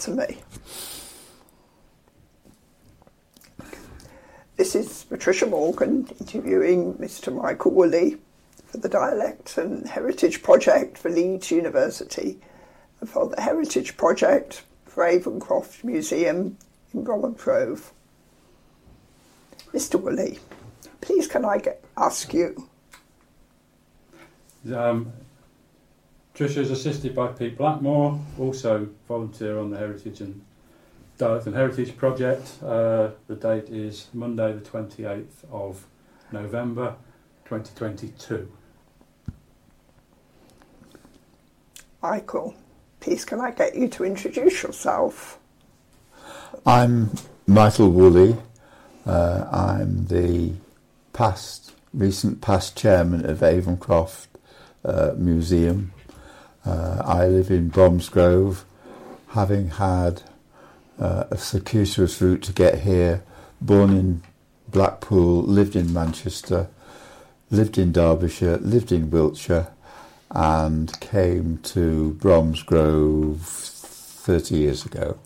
certainly. This is Patricia Morgan interviewing Mr. Michael Woolley for the Dialect and Heritage Project for Leeds University and for the Heritage Project for Avon-Croft Museum in Bromham Grove. Mr. Woolley, please can I ask you? Tricia is assisted by Pete Blackmore, also volunteer on the Heritage and Dialect and Heritage Project. The date is Monday the 28th of November 2022. Michael, please can I get you to introduce yourself? I'm Michael Woolley. I'm the recent past chairman of Avon-Croft Museum. I live in Bromsgrove, having had a circuitous route to get here, born in Blackpool, lived in Manchester, lived in Derbyshire, lived in Wiltshire, and came to Bromsgrove 30 years ago.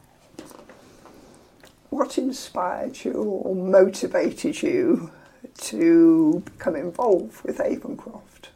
What inspired you or motivated you to become involved with Avon-Croft?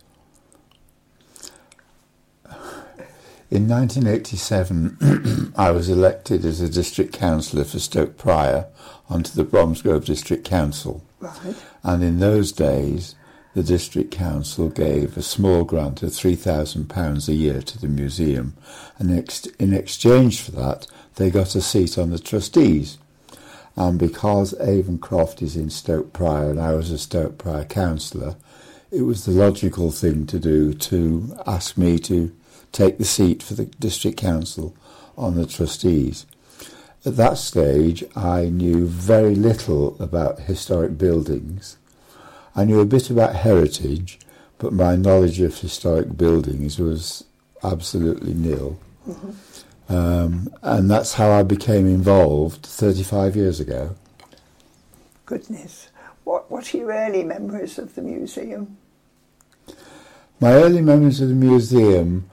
In 1987, I was elected as a district councillor for Stoke Prior onto the Bromsgrove District Council. Right. And in those days, the district council gave a small grant of £3,000 a year to the museum, and in exchange for that, they got a seat on the trustees. And because Avon-Croft is in Stoke Prior and I was a Stoke Prior councillor, it was the logical thing to do to ask me to take the seat for the district council on the trustees. At that stage, I knew very little about historic buildings. I knew a bit about heritage, but my knowledge of historic buildings was absolutely nil. Mm-hmm. And that's how I became involved 35 years ago. Goodness. What are your early memories of the museum? My early memories of the museum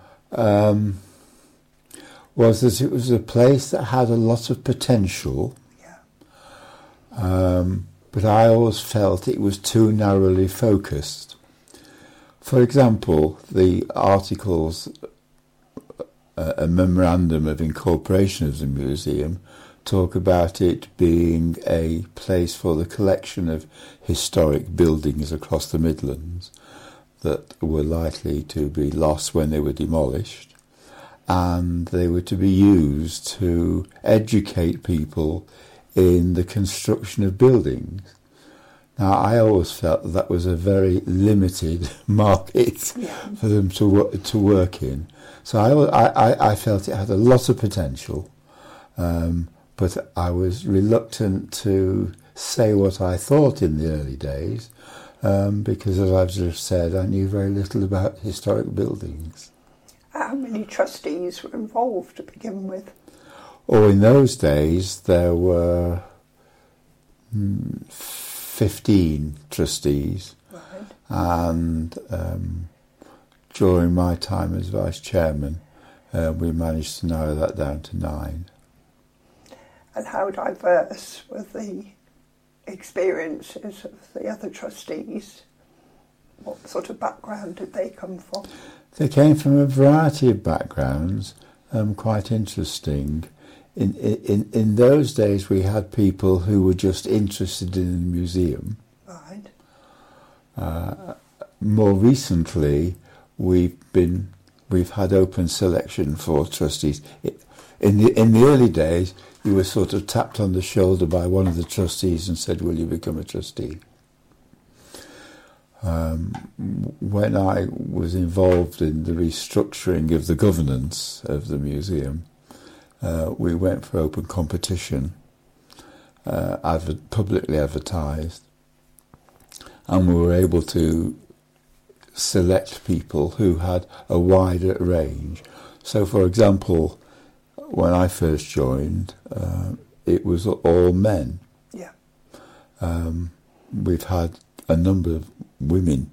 was that it was a place that had a lot of potential. Yeah. But I always felt it was too narrowly focused. For example, the articles, a memorandum of incorporation of the museum, talk about it being a place for the collection of historic buildings across the Midlands that were likely to be lost when they were demolished, and they were to be used to educate people in the construction of buildings. Now, I always felt that was a very limited market for them to work in. So I felt it had a lot of potential, but I was reluctant to say what I thought in the early days, because, as I've just said, I knew very little about historic buildings. How many trustees were involved to begin with? Oh, in those days there were 15 trustees, Right. and during my time as vice chairman, we managed to narrow that down to 9. And how diverse were the experiences of the other trustees? What sort of background did they come from? They came from a variety of backgrounds, quite interesting. In those days, we had people who were just interested in the museum. Right. More recently, we've had open selection for trustees. In the early days, you were sort of tapped on the shoulder by one of the trustees and said, "Will you become a trustee?" When I was involved in the restructuring of the governance of the museum, we went for open competition, publicly advertised, and we were able to select people who had a wider range. So, for example, when I first joined, it was all men. Yeah. We've had a number of women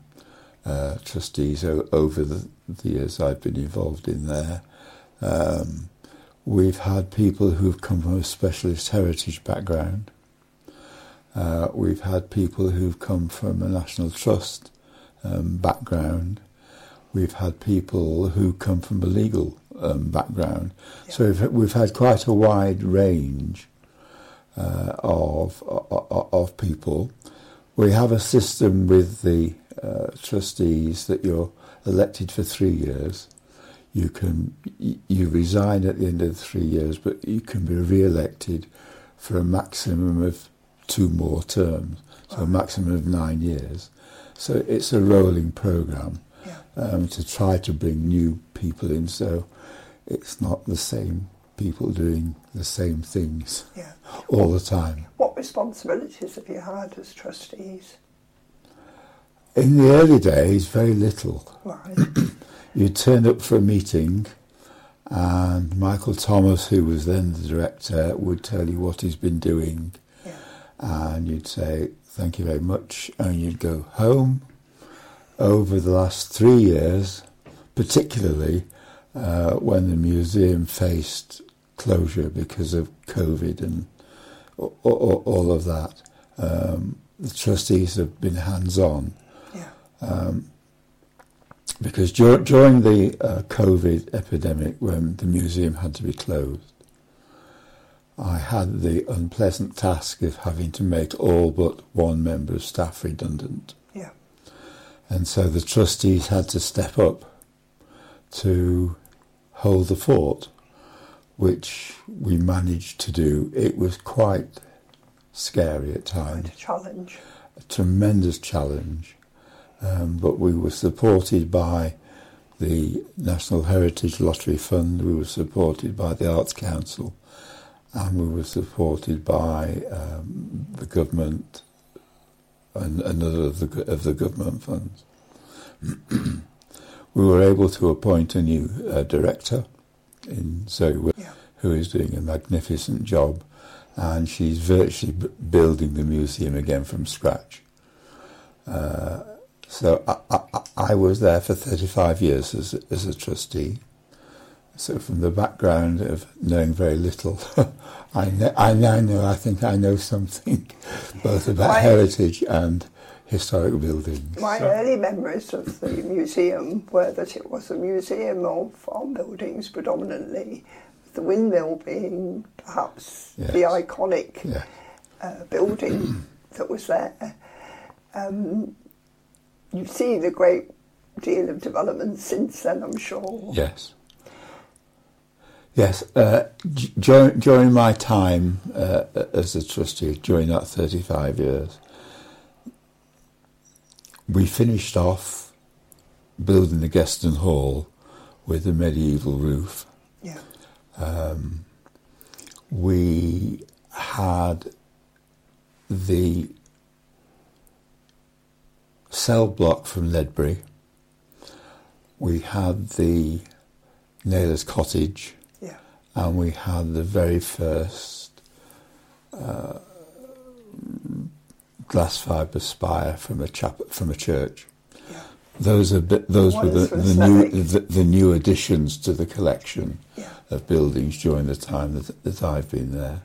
trustees over the years I've been involved in there. We've had people who've come from a specialist heritage background. We've had people who've come from a National Trust background. We've had people who come from a legal background. Yeah. So we've had quite a wide range of people. We have a system with the trustees that you're elected for 3 years. You resign at the end of the 3 years, but you can be re-elected for a maximum of 2 more terms, so a maximum of 9 years. So it's a rolling programme to try to bring new people in, so it's not the same people doing the same things all the time. What responsibilities have you had as trustees? In the early days, very little. Right. You'd turn up for a meeting and Michael Thomas, who was then the director, would tell you what he's been doing. Yeah. And you'd say, thank you very much, and you'd go home. Over the last 3 years, particularly when the museum faced closure because of COVID and all of that, the trustees have been hands-on. Yeah. Because during the COVID epidemic, when the museum had to be closed, I had the unpleasant task of having to make all but one member of staff redundant. Yeah. And so the trustees had to step up to hold the fort, which we managed to do. It was quite scary at times. Quite a challenge. A tremendous challenge. But we were supported by the National Heritage Lottery Fund, we were supported by the Arts Council, and we were supported by the government and another of the government funds. We were able to appoint a new director in Zoe, who is doing a magnificent job, and she's virtually building the museum again from scratch. So I was there for 35 years as a trustee. So from the background of knowing very little, I now know, I think I know something, both about heritage and historic buildings. My early memories of the museum were that it was a museum of farm buildings predominantly, the windmill being perhaps the iconic building that was there. You see the great deal of development since then, I'm sure. Yes. Yes. During my time as a trustee, during that 35 years, we finished off building the Gueston Hall with the medieval roof. Yeah. We had the cell block from Ledbury. We had the Naylor's Cottage, and we had the very first glass fibre spire from a church. Yeah. Those were the new additions to the collection of buildings during the time that I've been there.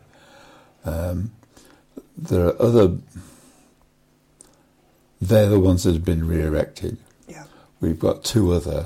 There are other. They're the ones that have been re-erected. Yeah. We've got 2 other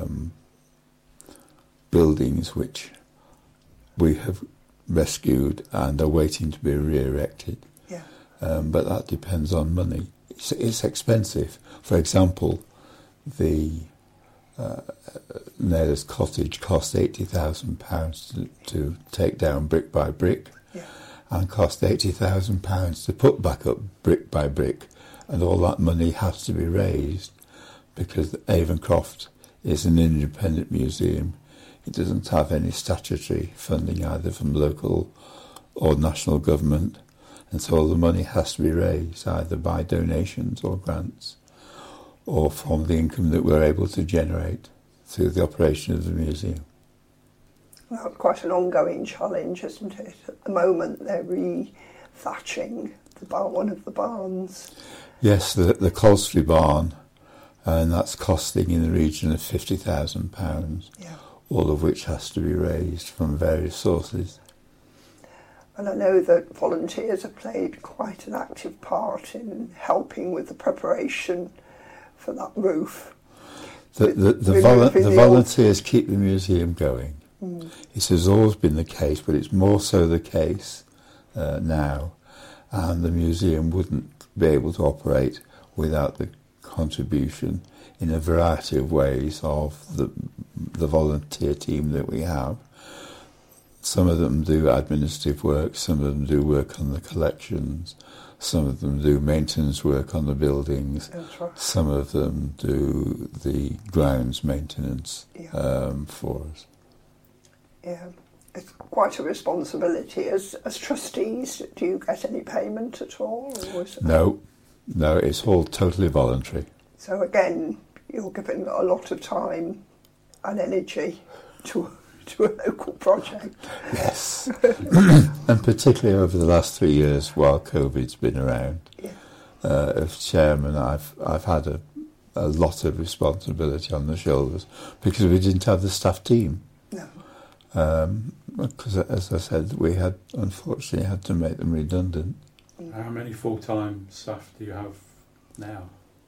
buildings which we have rescued and are waiting to be re-erected. Yeah. But that depends on money. It's expensive. For example, the Naylor's Cottage cost £80,000 to take down brick by brick, and cost £80,000 to put back up brick by brick. And all that money has to be raised because Avencroft is an independent museum. It doesn't have any statutory funding either from local or national government, and so all the money has to be raised either by donations or grants or from the income that we're able to generate through the operation of the museum. Well, quite an ongoing challenge, isn't it? At the moment they're re-thatching one of the barns. Yes, the Colstree barn, and that's costing in the region of £50,000. Yeah. all of which has to be raised from various sources. And I know that volunteers have played quite an active part in helping with the preparation for that roof. The volunteers keep the museum going. This has always been the case, but it's more so the case now. And the museum wouldn't be able to operate without the contribution in a variety of ways of the volunteer team that we have. Some of them do administrative work, some of them do work on the collections, some of them do maintenance work on the buildings, Right. some of them do the grounds maintenance for us. Yeah, it's quite a responsibility. As trustees, do you get any payment at all? Or is it... No, it's all totally voluntary. So again, you're giving a lot of time and energy to a local project. Yes, and particularly over the last 3 years while COVID's been around. Yeah. As chairman, I've had a lot of responsibility on the shoulders because we didn't have the staff team. No. Because, as I said, we had unfortunately had to make them redundant. How many full-time staff do you have now?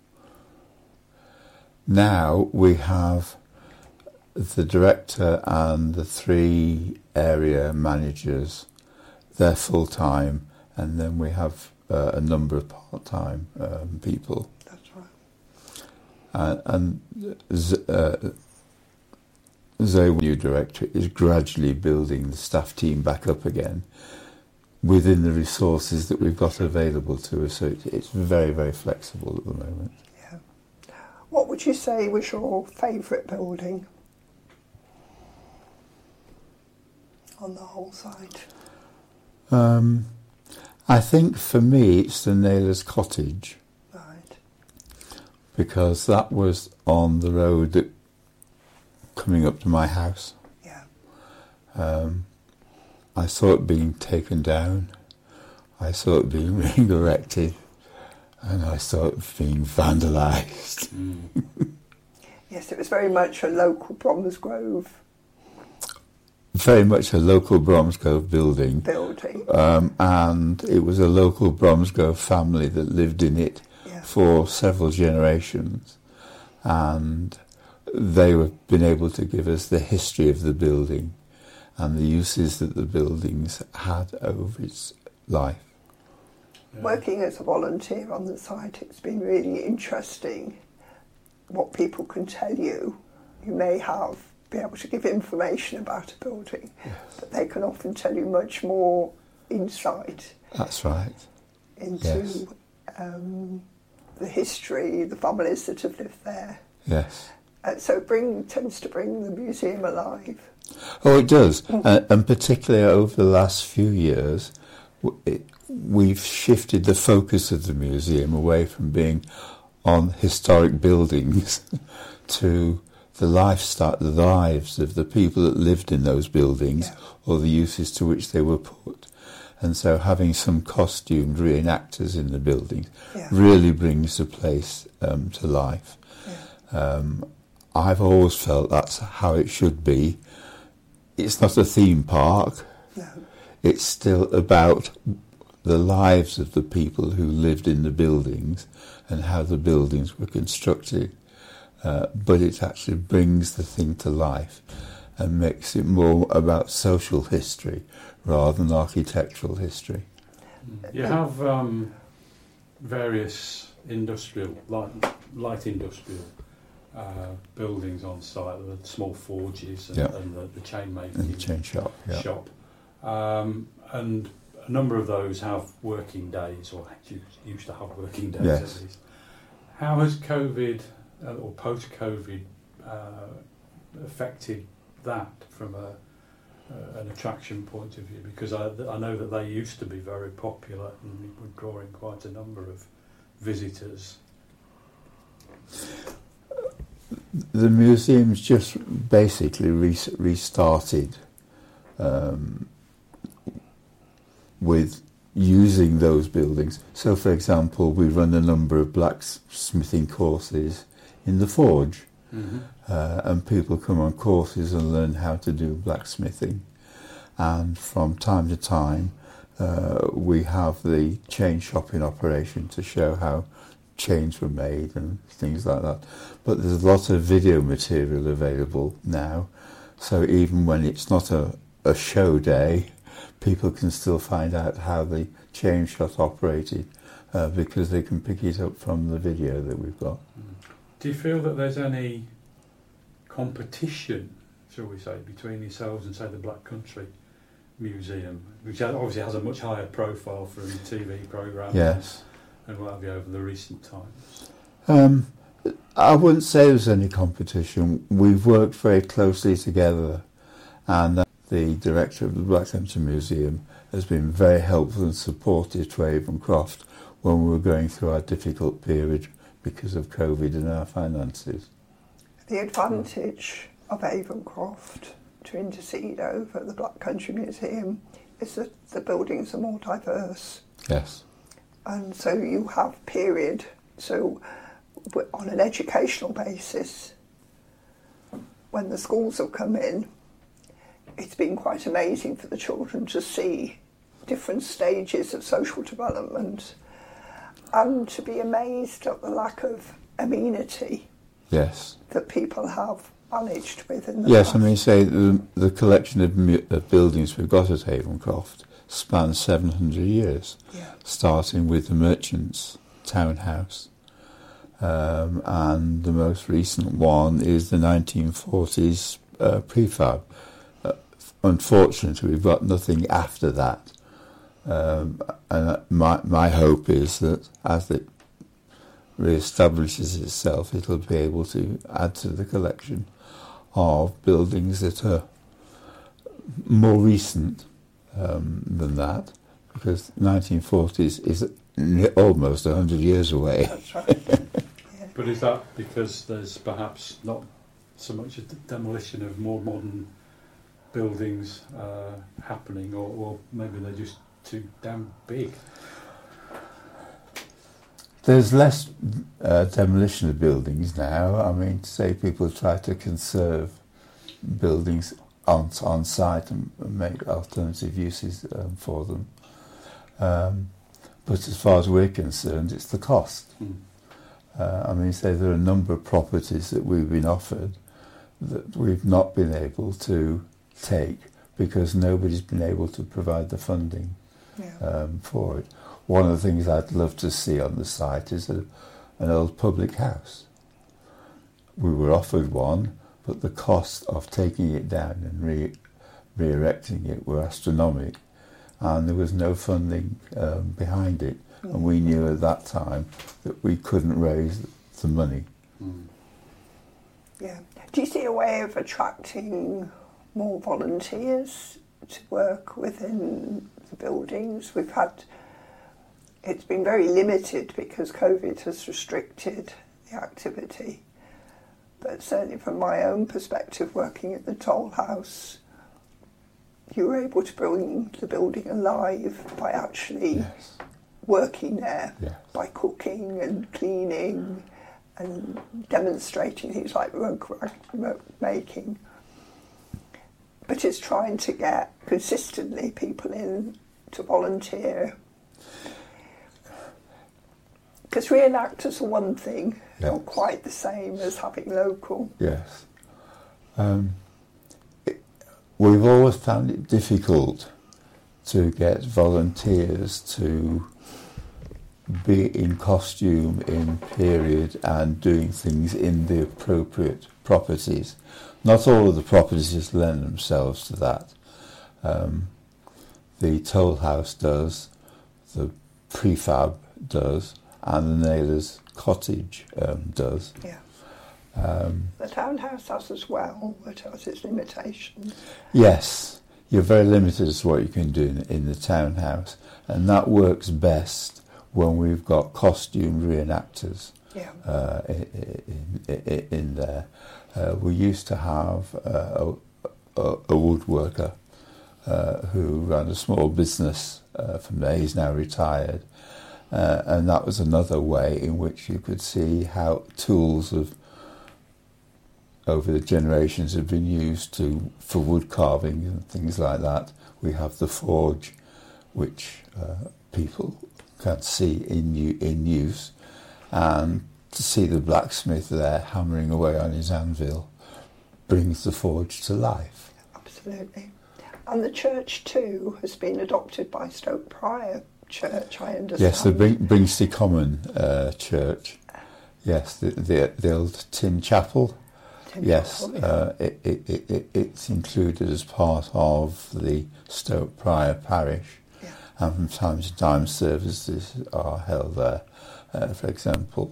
Now we have the director and the 3 area managers. They're full-time, and then we have a number of part-time people. That's right. And Zoe, new director, is gradually building the staff team back up again within the resources that we've got available to us. So it's very, very flexible at the moment. Yeah. What would you say was your favourite building on the whole site? I think for me it's the Naylor's Cottage, Right. because that was on the road that coming up to my house. Yeah. I saw it being taken down, I saw it being erected, and I saw it being vandalised. Yes, it was very much a local Bromsgrove Very much a local Bromsgrove building. And it was a local Bromsgrove family that lived in it for several generations. And they have been able to give us the history of the building and the uses that the buildings had over its life. Working as a volunteer on the site, it's been really interesting what people can tell you. You may be able to give information about a building, but they can often tell you much more insight. That's right. Into the history, the families that have lived there. Yes. So it tends to bring the museum alive. Oh, it does. And particularly over the last few years, we've shifted the focus of the museum away from being on historic buildings to the lifestyle, the lives of the people that lived in those buildings or the uses to which they were put. And so having some costumed reenactors in the buildings really brings the place to life. I've always felt that's how it should be. It's not a theme park. No. It's still about the lives of the people who lived in the buildings and how the buildings were constructed. But it actually brings the thing to life and makes it more about social history rather than architectural history. You have various industrial, light industrial buildings on site, the small forges and the chain making and the chain shop. And a number of those have working days, or used to have working days at least. How has COVID or post-COVID affected that from an attraction point of view? Because I know that they used to be very popular and were drawing quite a number of visitors. The museum's just basically restarted with using those buildings. So, for example, we run a number of blacksmithing courses in the forge, and people come on courses and learn how to do blacksmithing. And from time to time, we have the chain shopping operation to show how chains were made and things like that. But there's a lot of video material available now, so even when it's not a show day, people can still find out how the chain shot operated because they can pick it up from the video that we've got. Do you feel that there's any competition, shall we say, between yourselves and, say, the Black Country Museum, which obviously has a much higher profile from TV programmes Yes. and what have you over the recent times? I wouldn't say there's any competition. We've worked very closely together, and the director of the Black Country Museum has been very helpful and supportive to Avon-Croft when we were going through our difficult period because of COVID and our finances. The advantage of Avon-Croft to intercede over the Black Country Museum is that the buildings are more diverse. Yes. And so you have period, so on an educational basis, when the schools have come in, it's been quite amazing for the children to see different stages of social development and to be amazed at the lack of amenity Yes. that people have managed with in the Yes, past. I mean, say the collection of buildings we've got at Avon-Croft spans 700 years, Yeah. starting with the Merchants Townhouse. And the most recent one is the 1940s prefab. Unfortunately, we've got nothing after that. And my hope is that as it re-establishes itself, it'll be able to add to the collection of buildings that are more recent than that, because 1940s is almost 100 years away. That's right. Yeah. But is that because there's perhaps not so much a demolition of more modern buildings happening, or maybe they're just too damn big? There's less demolition of buildings now. I mean, say people try to conserve buildings on site and make alternative uses for them. But as far as we're concerned, it's the cost. I mean, say there are a number of properties that we've been offered that we've not been able to take because nobody's been able to provide the funding for it. One of the things I'd love to see on the site is an old public house. We were offered one, but the cost of taking it down and re-erecting it were astronomical, and there was no funding behind it. And we knew at that time that we couldn't raise the money. Yeah. Do you see a way of attracting more volunteers to work within the buildings? It's been very limited because COVID has restricted the activity. But certainly from my own perspective, working at the Toll House, you were able to bring the building alive by actually working there, by cooking and cleaning and demonstrating things like rug making. But it's trying to get consistently people in to volunteer. Because reenactors are one thing, not quite the same as having local. Yes. We've always found it difficult to get volunteers to be in costume in period and doing things in the appropriate properties. Not all of the properties lend themselves to that. The Toll House does, the prefab does, and the Naylor's Cottage does. Yeah. The townhouse has as well, but has its limitations. Yes, you're very limited as to what you can do in the townhouse, and that works best when we've got costume reenactors in there. We used to have a woodworker who ran a small business from there. He's now retired. And that was another way in which you could see how tools of over the generations have been used for wood carving and things like that. We have the forge, which people can see in use, and to see the blacksmith there hammering away on his anvil brings the forge to life. Absolutely. And the church too has been adopted by Stoke Prior Church, I understand. Yes, the Bringsley Common Church. Yes, the old tin chapel. Yes, it's included as part of the Stoke Prior parish, and from time to time services are held there. For example,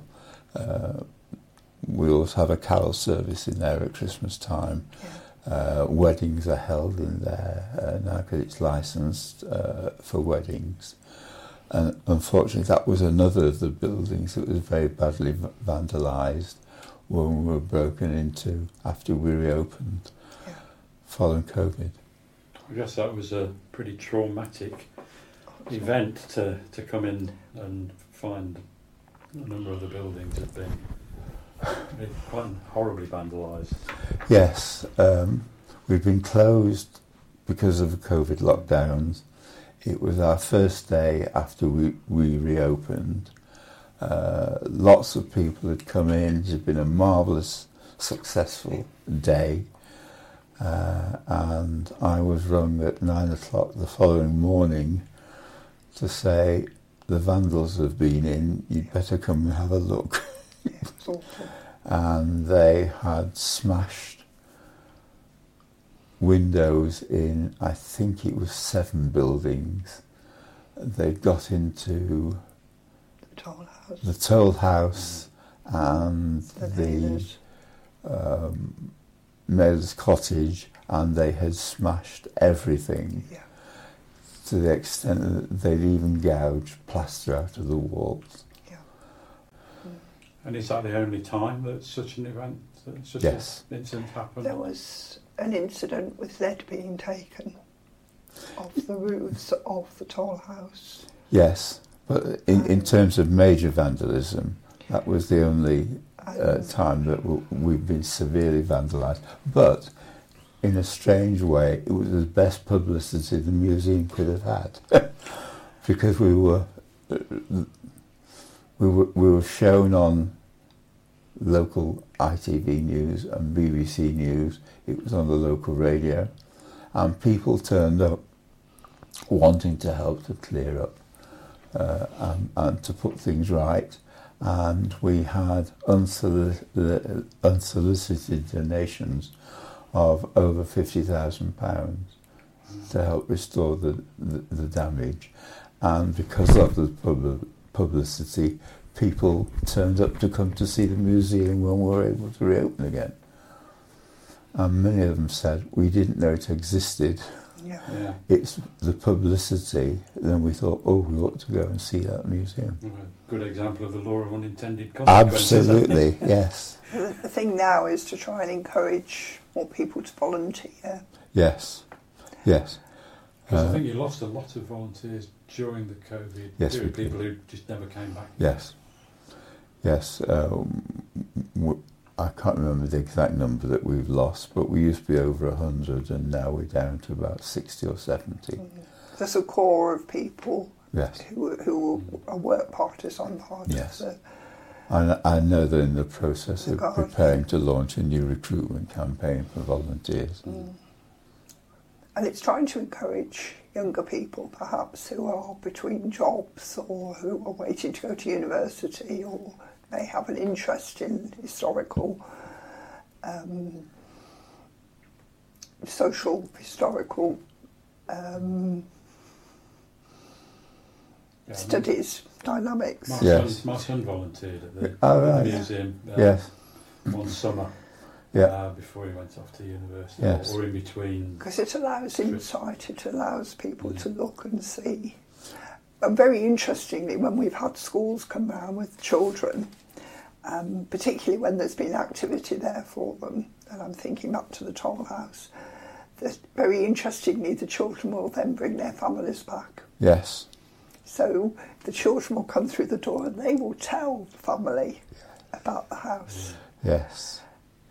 we also have a carol service in there at Christmas time. Weddings are held in there now because it's licensed for weddings. And unfortunately, that was another of the buildings that was very badly vandalised when we were broken into after we reopened following COVID. I guess that was a pretty traumatic event to come in and find a number of the buildings had been quite horribly vandalised. Yes, we've been closed because of the COVID lockdowns. It was our first day after we reopened. Lots of people had come in. It had been a marvellous, successful day. And I was rung at 9 o'clock the following morning to say, the vandals have been in, you'd better come and have a look. And they had smashed windows in, I think it was 7 buildings. They got into the toll house and the Mayor's cottage, and they had smashed everything to the extent that they'd even gouged plaster out of the walls. And is that the only time that such an event, such an incident happened? There was an incident with lead being taken off the roofs of the toll house. Yes, but in terms of major vandalism, that was the only time that we've been severely vandalised. But in a strange way, it was the best publicity the museum could have had, because we were shown on local ITV News and BBC News. It was on the local radio, and people turned up wanting to help to clear up and to put things right. And we had unsolicited donations of over £50,000 to help restore the damage. And because of the publicity, people turned up to come to see the museum when we were able to reopen again. And many of them said, we didn't know it existed. Yeah. It's the publicity. Then we thought, oh, we ought to go and see that museum. Good example of the law of unintended consequences. Absolutely, yes. The thing now is to try and encourage more people to volunteer. Yes. Because I think you lost a lot of volunteers during the COVID period, people who just never came back. Yes. I can't remember the exact number that we've lost, but we used to be over 100 and now we're down to about 60 or 70. There's a core of people yes. who are work parties on part yes. of the... I know they're in the process of preparing to launch a new recruitment campaign for volunteers. And it's trying to encourage younger people, perhaps, who are between jobs or who are waiting to go to university or may have an interest in historical, social, historical studies, dynamics. My son volunteered at the museum one summer. Before he went off to university, or in between. Because it allows insight, it allows people to look and see. And very interestingly, when we've had schools come round with children, particularly when there's been activity there for them, and I'm thinking back to the toll house, very interestingly, the children will then bring their families back. Yes. So the children will come through the door and they will tell the family about the house. Yes.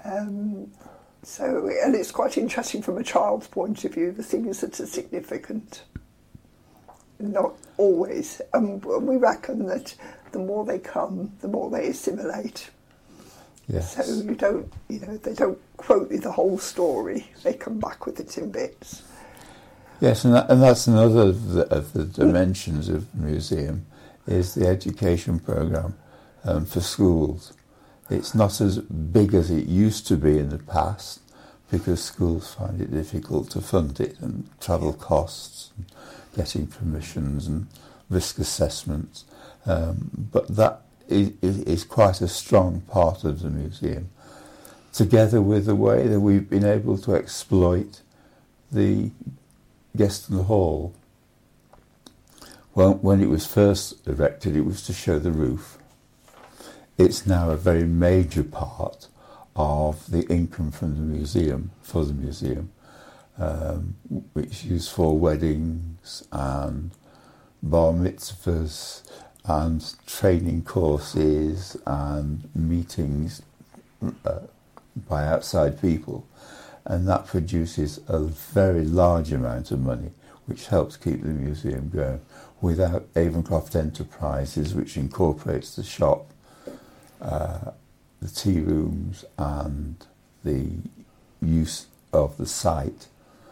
And it's quite interesting from a child's point of view, the things that are significant. Not always. We reckon that the more they come, the more they assimilate. Yes. So they don't quote you the whole story. They come back with it in bits. Yes, and that's another of the dimensions of the museum, is the education programme for schools. It's not as big as it used to be in the past, because schools find it difficult to fund it, and travel costs, and getting permissions and risk assessments. But that is quite a strong part of the museum, together with the way that we've been able to exploit the Gueston Hall. Well, when it was first erected, it was to show the roof. It's now a very major part of the income from the museum, for the museum, which is used for weddings and bar mitzvahs and training courses and meetings by outside people. And that produces a very large amount of money, which helps keep the museum going. Without Avonscroft Enterprises, which incorporates the shop, the tea rooms and the use of the site,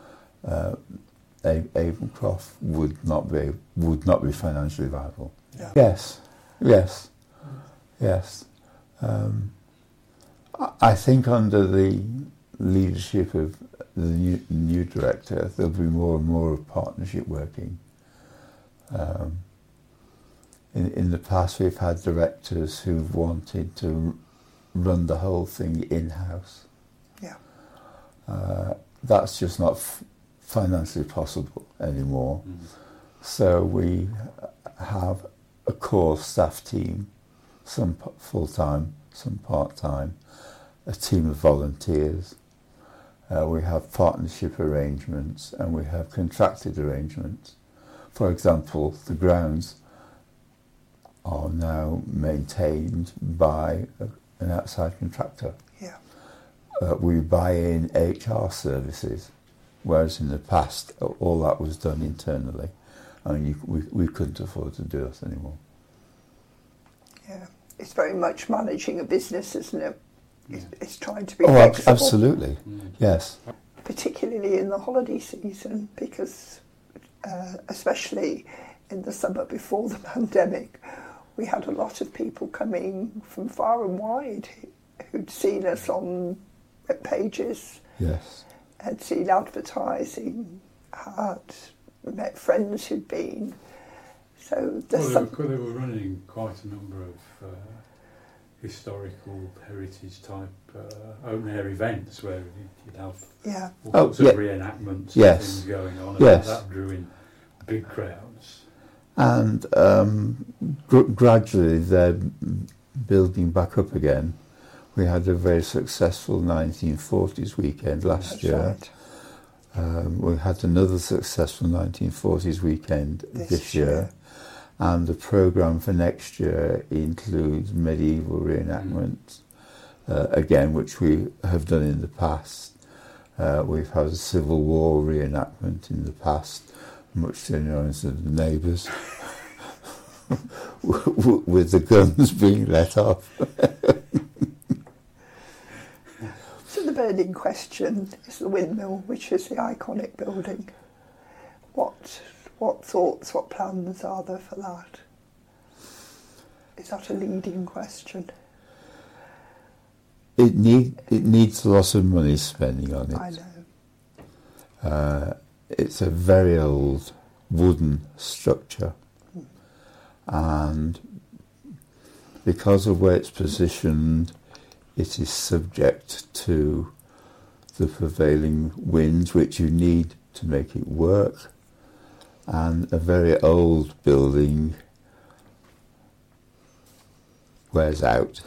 Avonscroft would not be financially viable. Yeah. Yes. I think under the leadership of the new director, there'll be more and more of partnership working. In the past, we've had directors who've wanted to run the whole thing in-house. Yeah. That's just not financially possible anymore. So we have a core staff team, some full-time, some part-time, a team of volunteers. We have partnership arrangements and we have contracted arrangements. For example, the grounds are now maintained by an outside contractor. Yeah. We buy in HR services, whereas in the past all that was done internally, and we couldn't afford to do that anymore. Yeah, it's very much managing a business, isn't it? It's trying to be Oh, flexible. absolutely, yes. Particularly in the holiday season, because especially in the summer before the pandemic, we had a lot of people coming from far and wide who'd seen us on web pages, Yes. had seen advertising, had met friends who'd been. So They were running quite a number of historical heritage type open air events where you'd have all sorts of reenactments and things going on, and that drew in big crowds. And gradually they're building back up again. We had a very successful 1940s weekend last year. Right. We had another successful 1940s weekend this year. And the programme for next year includes medieval reenactments, again, which we have done in the past. We've had a Civil War reenactment in the past, much to the annoyance of the neighbours, with the guns being let off. So the burning question is the windmill, which is the iconic building. What thoughts, what plans are there for that? Is that a leading question? It needs a lot of money spending on it. I know. It's a very old wooden structure, and because of where it's positioned, it is subject to the prevailing winds, which you need to make it work. And a very old building wears out.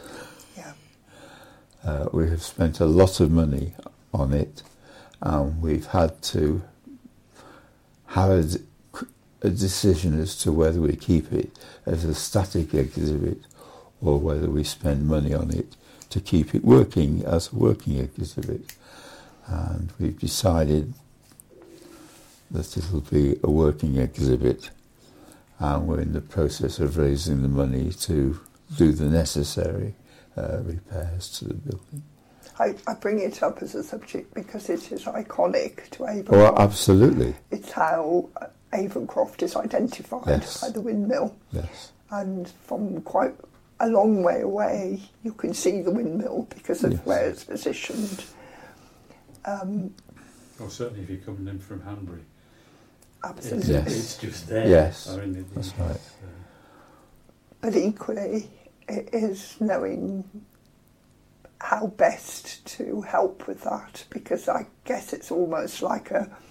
Yeah. We have spent a lot of money on it, and we've had to have a decision as to whether we keep it as a static exhibit or whether we spend money on it to keep it working as a working exhibit. And we've decided that it'll be a working exhibit, and we're in the process of raising the money to do the necessary repairs to the building. I bring it up as a subject because it is iconic to Avon. Oh, absolutely. It's how Avoncroft is identified by the windmill. Yes. And from quite a long way away, you can see the windmill because of where it's positioned. Or certainly if you're coming in from Hanbury. Absolutely. It's just there. Yes, I mean, that's right. But equally, it is knowing how best to help with that, because I guess it's almost like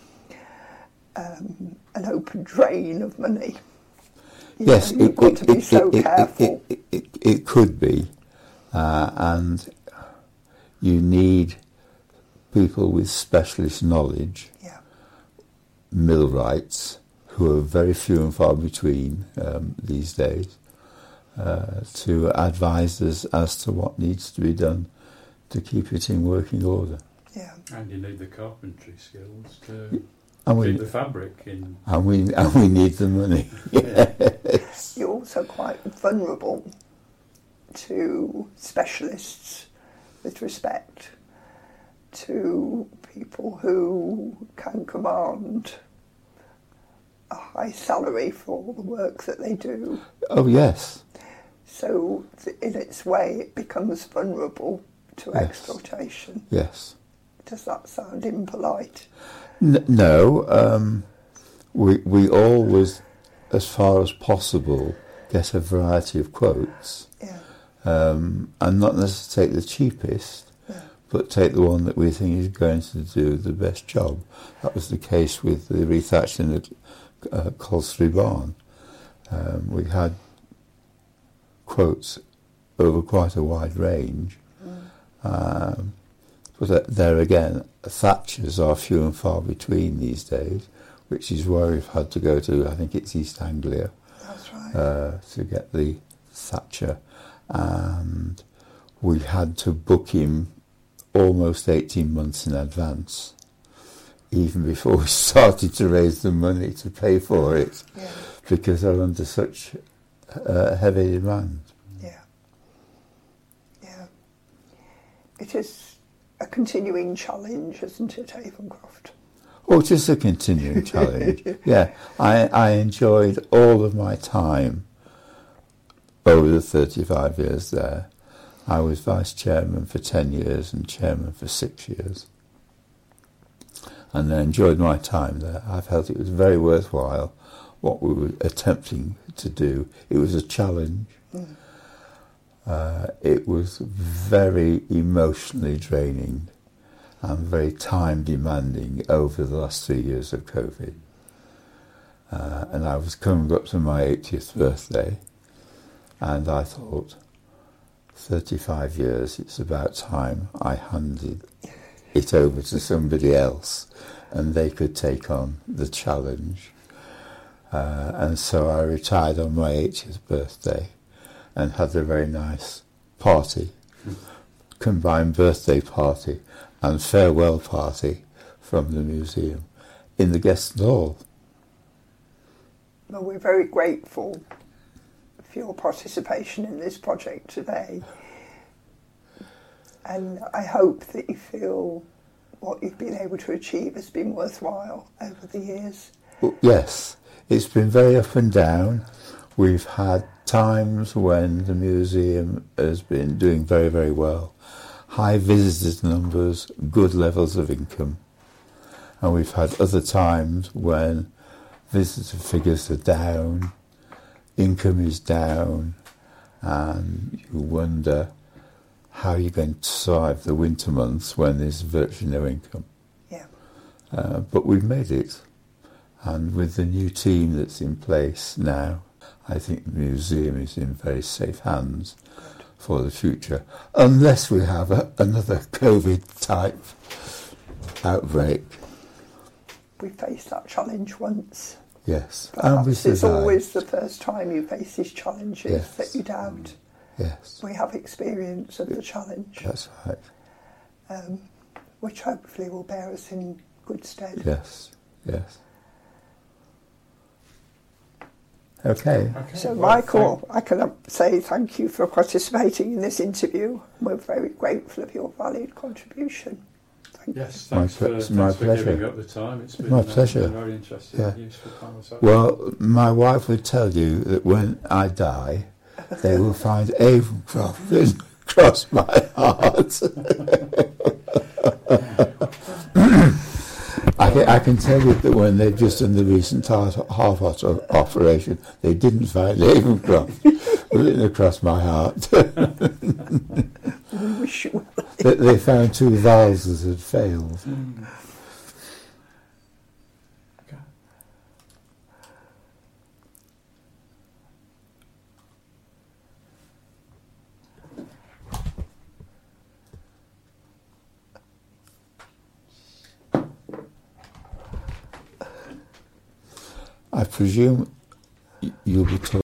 an open drain of money. You've got to be so careful. It could be, and you need people with specialist knowledge, millwrights, who are very few and far between these days, to advise us as to what needs to be done to keep it in working order. Yeah. And you need the carpentry skills to keep the fabric in. And we need the money. Yes. You're also quite vulnerable to specialists with respect to people who can command a high salary for all the work that they do. Oh, yes. So in its way it becomes vulnerable to exploitation. Yes. Does that sound impolite? No. We always, as far as possible, get a variety of quotes. Yeah. And not necessarily take the cheapest, but take the one that we think is going to do the best job. That was the case with the rethatching of Colsbury Barn. We had quotes over quite a wide range. But there again, thatchers are few and far between these days, which is why we've had to go to, I think it's East Anglia, that's right, to get the thatcher. And we had to book him almost 18 months in advance, even before we started to raise the money to pay for it, because they're under such heavy demand. It is a continuing challenge, isn't it, Avoncroft? Oh, it is a continuing challenge. Yeah, I enjoyed all of my time over the 35 years there. I was vice chairman for 10 years and chairman for 6 years. And I enjoyed my time there. I felt it was very worthwhile what we were attempting to do. It was a challenge. It was very emotionally draining and very time demanding over the last 3 years of COVID. And I was coming up to my 80th birthday, and I thought, 35 years, it's about time I handed it over to somebody else and they could take on the challenge. And so I retired on my 80th birthday and had a very nice party, combined birthday party and farewell party from the museum in the guest hall. Well, we're very grateful for your participation in this project today, and I hope that you feel what you've been able to achieve has been worthwhile over the years. Well, yes, it's been very up and down. We've had times when the museum has been doing very, very well. High visitor numbers, good levels of income. And we've had other times when visitor figures are down, income is down, and you wonder how you're going to survive the winter months when there's virtually no income. Yeah. But we've made it. And with the new team that's in place now, I think the museum is in very safe hands for the future, unless we have another COVID-type outbreak. We faced that challenge once. Yes, Perhaps it's always the first time you face these challenges that you doubt. Yes. We have experience of the challenge, That's right. which hopefully will bear us in good stead. Yes. Yes. Okay. So, well, Michael, I can say thank you for participating in this interview. We're very grateful of your valued contribution. Thank you. Yes, thanks for pleasure. giving up the time. It's been, My pleasure. been very interesting and useful conversation. Well, my wife would tell you that when I die, they will find Avecroft written across my heart. I can tell you that when they've just done the recent heart operation, they didn't find Avecroft written across my heart. We wish you well. They found 2 valves that had failed. Okay. I presume you'll be talking